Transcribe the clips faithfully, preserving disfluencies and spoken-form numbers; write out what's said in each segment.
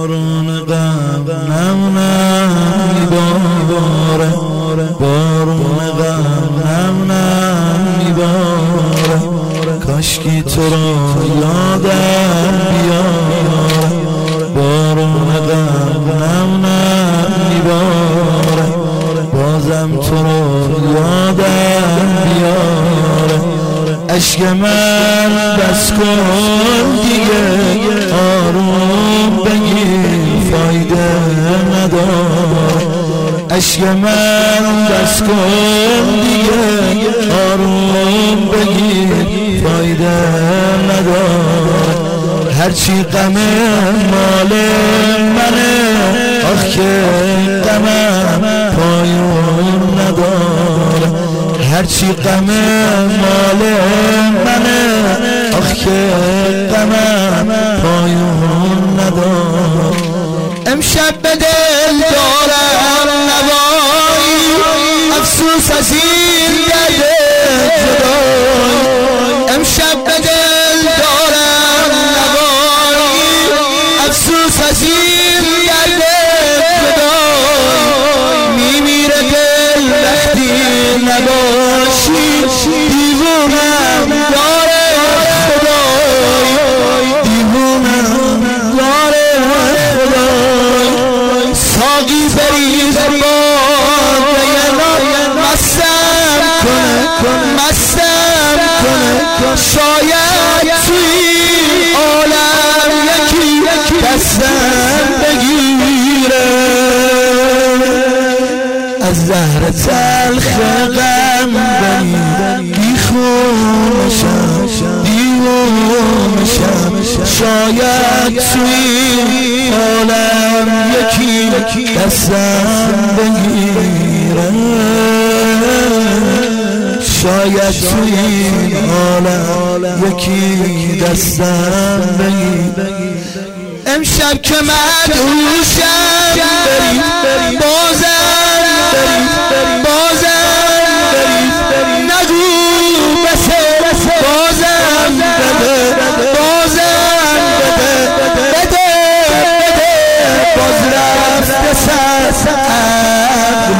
بارون غم نمونم میباره، بارون غم نمونم میباره، کاشکی تو رو یادم بیاره، بارون غم نمونم میباره، بازم تو رو یادم بیاره. عشق من بس کن دیگه، آروم بگیر فایده نداره، عشق من بس کن دیگه، آروم بگیر فایده نداره. هرچی غم مال منه، آخ که غمم پایون نداره، هرچی غم مال منه، آخ که غمم پایون نداره. امشب به دل دارم نوایی، افسوس از این درد جدایی، امشب به دل دارم نوایی، افسوس از این درد جدایی. میمیره دل وقتی نباشی، دیوونم داره خدای، دیوونم داره خدای. ساقی بریز باده مستم کنه، مستم کنه، شاید توی عالم یکی دستم بگیره، از زهر تلخ غم بری بیخونشم، دیوونشم، شاید توی عالم یکی دستم بگیره، شاید توی عالم یکی دستم بگیره. امشب که مدهوشم بری، بازم بری، بازم بری، نگو بسه، بازم بده، بازم بده، بده بده، باز رفت سر عقل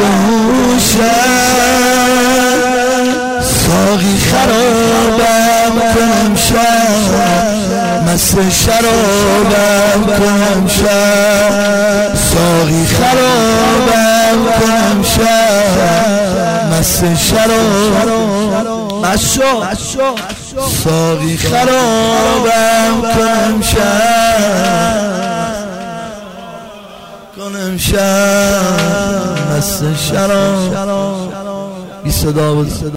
هوشم. ساقی خرابم کنم شب، مست شرابم کنم شب، ساقی خرابم کنم شب، مست شراب مشو، ساقی خرابم کنم شب، کنم شب، مست شراب. بی صدا بود.